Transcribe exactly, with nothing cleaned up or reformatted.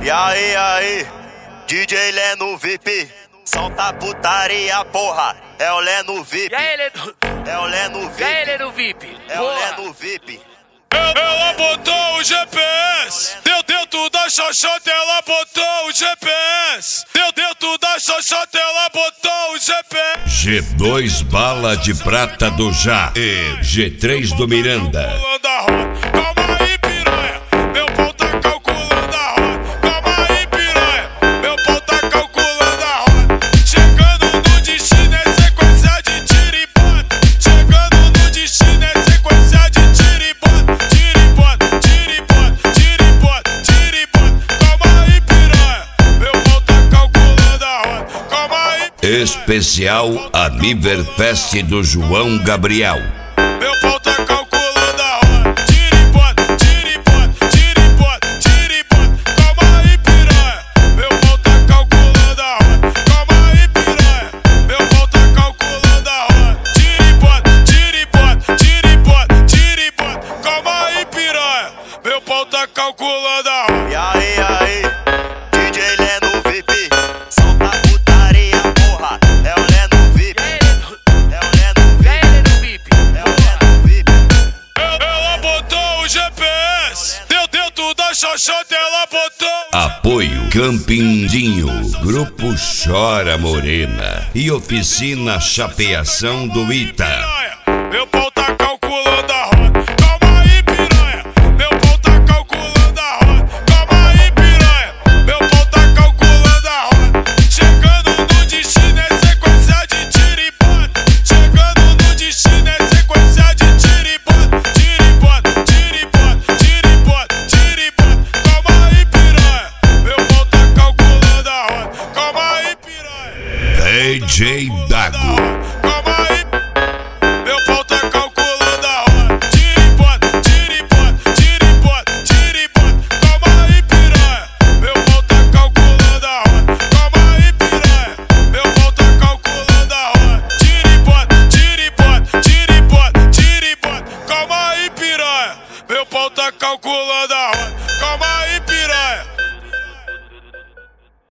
E aí, aí, D J Leno V I P, solta putaria, porra, é o Leno V I P. E aí, Leno? É o Leno V I P. E aí, Leno V I P? É o Leno V I P. Ela botou o G P S, deu dentro da xoxota, ela botou o G P S, deu dentro da xoxota, ela botou o G P S. G dois bala de prata do Já e G três do Miranda. Calma aí, piranha, meu pau tá calculando a roda. Calma aí, piranha, meu pau tá calculando a roda. Chegando no destino é sequência de tiro e bota. Chegando no destino é sequência de tiro e bota. Tiro e bota, tiro e bota, tiro e bota, tiro e bota. Calma aí, piranha, meu pau tá calculando a roda. Calma aí. Especial Aniverfest do João Gabriel. Meu pau tá calculando a roda. Tira e bota, tira e bota, tira e bota, tira e bota. Calma aí, piranha, meu pau tá calculando a roda. Calma aí, piranha, meu pau tá calculando a roda. Tira e bota, tira e bota, tira e bota, tira e bota. Calma aí, piranha, meu pau tá calculando a roda. E aí, aí, D J Leno V I P, solta putaria, porra, é o Leno V I P. É o Leno V I P. E aí, Leno V I P? É o Leno V I P. Ela botou o G P S, deu dentro da xoxota, ela botou. Apoio Campindinho, Grupo Chora Morena e Oficina Chapeação do Ita. Meu pau tá